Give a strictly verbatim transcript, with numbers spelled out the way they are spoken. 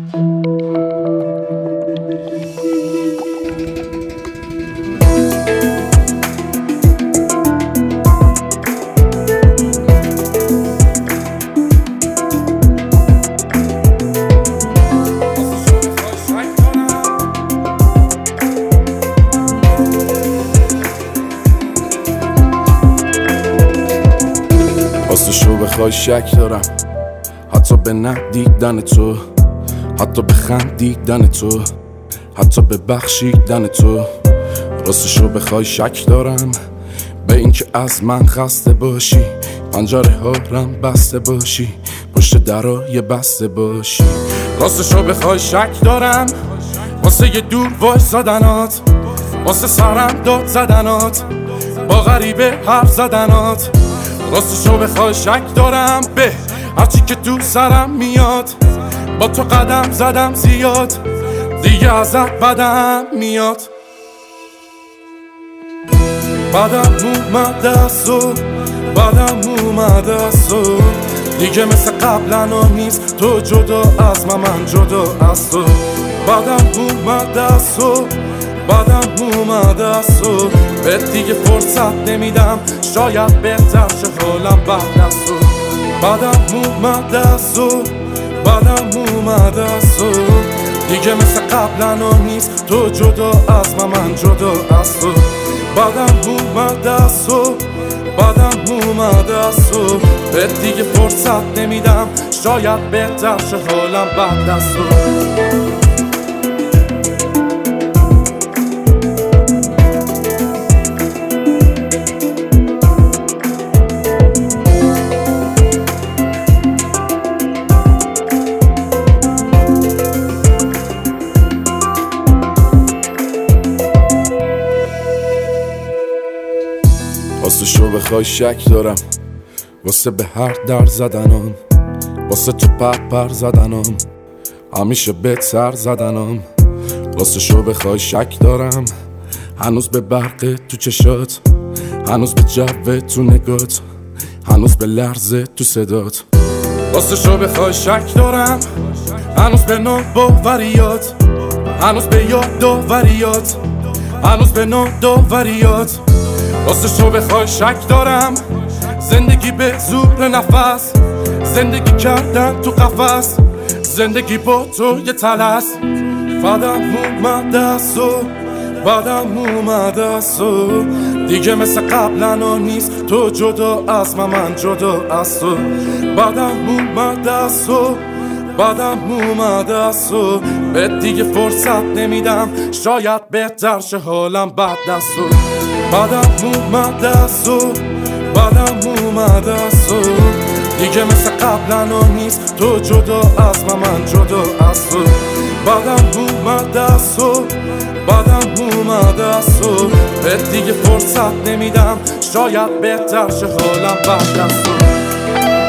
راستشو بخوای شک دارم، حتی به ندیدن تو، حتی به خندیدن تو، حتی به بخشیدن تو. راستشو بخوای شک دارم به این که از من خسته باشی، پنجره ها رم بسته باشی، پشت درای بسته باشی. راستشو بخوای شک دارم واسه یه دور وایسادنات، واسه سرم داد زدنات، با غریبه حرف زدنات. راستشو بخوای شک دارم به هرچی که تو سرم میاد، با تو قدم زدم زیاد، دیگه ازت بدم میاد. بدم اومد از تو، بدم اومد از تو، دیگه مثل قبلا نیست تو جدا از من، من جدا از تو. بدم اومد از تو، بدم اومد از تو، به دیگه فرصت نمیدم، شاید بهتر شه حالم بعد از تو. بدم اومد از تو، بدم اومد از تو، دیگه مثل قبلا نیست تو جدا از من، من جدا از تو. بدم اومد از تو، بدم اومد از تو، به دیگه فرصت نمیدم، شاید بهتر شه حالم بعد از تو. راستشو بخوای شک دارم واسه به هر در زدنم، واسه تو پر پر زدنم، همیشه بهت سر زدنم. راستشو بخوای شک دارم هنوز به برق تو چشات، هنوز به جو تو نگات، هنوز به لرزه تو صدات. راستشو بخوای شک دارم هنوز به ناباوریات، هنوز به یاد داوریات، هنوز به ناداوریات. راستشو بخوای شک دارم زندگی به زور نفس، زندگی کردن تو قفس، زندگی با تو یه تلس. بدم اومد از تو، بدم اومد از تو، دیگه مثل قبلا نیست تو جدا از من، من جدا از تو. بدم اومد از تو، بدم اومد از تو، به دیگه فرصت نمیدم، شاید بهتر شه حالم بعد از تو. بدم اومد از تو، بدم اومد از تو، دیگه مثل قبلا نیست تو جدا از من، من جدا از تو. بدم اومد از تو، بدم اومد از تو، به دیگه فرصت نمیدم، شاید بهتر شه حالم بعد از تو.